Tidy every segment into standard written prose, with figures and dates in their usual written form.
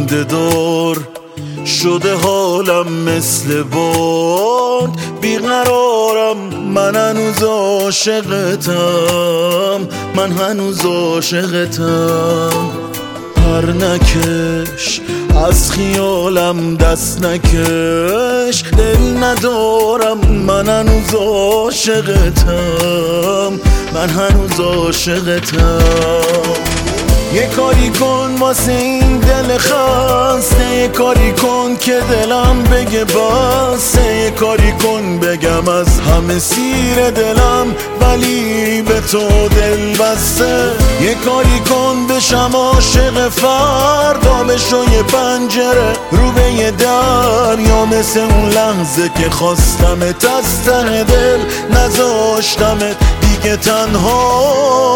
خنده دار شده حالم مثل باد، بیقرارم من هنوز عاشقتم، من هنوز عاشقتم. پر نکش از خیالم دست نکش، دل ندارم من هنوز عاشقتم، من هنوز عاشقتم. یه کاری کن واسه این دل خسته، یه کاری کن که دلم بگه بسه، یه کاری کن بگم از همه سیر دلم ولی به تو دل بسته. یه کاری کن بشم عاشق فردا، بشو یه پنجره رو به یه در، یا مثل اون لحظه که خواستمت از ته دل نذاشتمت دیگه تنها.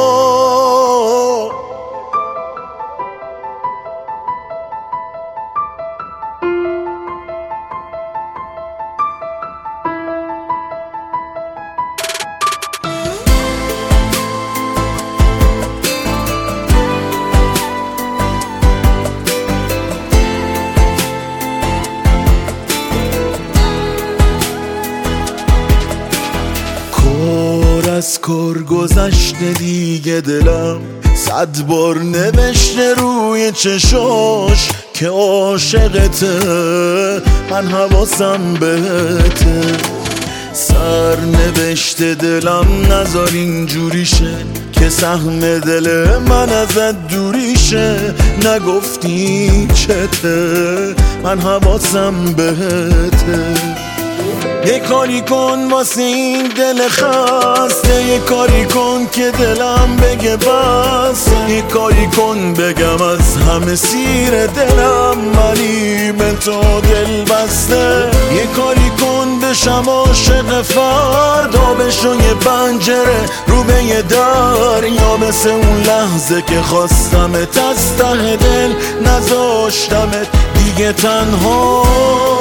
از کار گذشته دیگه دلم 100 بار نوشته روی چشاش که عاشقته، من حواسم بهته. سر نوشته دلم نذار اینجوریشه که سهم دل من ازت دوریشه، نگفتی چته من حواسم بهته. یه کاری کن واسه این دل خسته، یه کاری کن که دلم بگه بس، یه کاری کن بگم از همه سیر دلم ولی به تو دل بسته. یه کاری کن بشم عاشق فردا، بشو یه پنجره رو به یه در، یا مثل اون لحظه که خواستمت از ته دل نذاشتمت دیگه تنها.